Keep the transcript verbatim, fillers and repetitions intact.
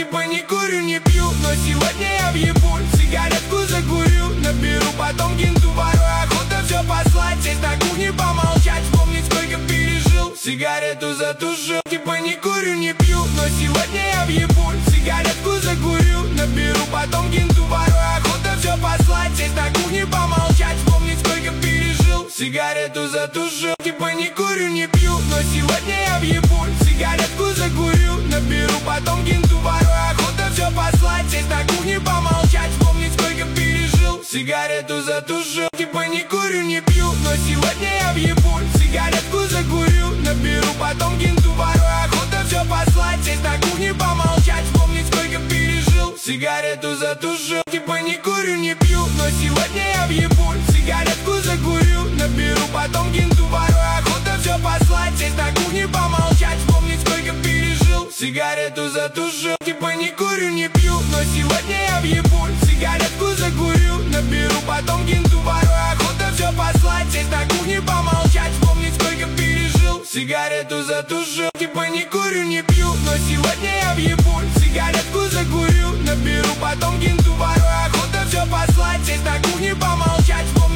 Типа не курю, не пью, но сегодня я въебу. Сигаретку закурю, наберу, потом кенту. Порой охота все послать, сесть на кухне, помолчать, вспомнить, сколько пережил. Сигарету затушил. Типа не курю, не пью, но сегодня я въебу. Сигаретку закурю, наберу, потом кенту. Порой охота все послать, сесть на кухне, помолчать, вспомнить, сколько пережил. Сигарету затушил. Типа не курю, не пью, но сегодня я въебу. Сигаретку закурю, наберу, потом кенту. Порой охота все послать, сесть на кухне, помолчать, вспомнить, сколько пережил. Сигарету затушил. Типа не курю, не пью, но сегодня я въебу. Сигаретку закурю, наберу, потом кенту. Порой охота все послать, сесть на кухне, помолчать, вспомнить, сколько пережил. Сигарету затушил. Типа не курю, не пью, но сегодня я въебу. Сигаретку закурю, наберу, потом кенту. Порой охота все послать, сесть на кухне, помолчать, вспомнить, сколько пережил. Сигарету затушил. Типа не курю, не пью, но сегодня я въебу. Сигаретку закурю, наберу, потом кенту. Порой охота все послать, сесть на кухне, помолчать, вспомнить, сколько пережил. Сигарету затушил. Типа не курю, не пью, но сегодня я въебу. Сигаретку закурю, наберу, потом кенту.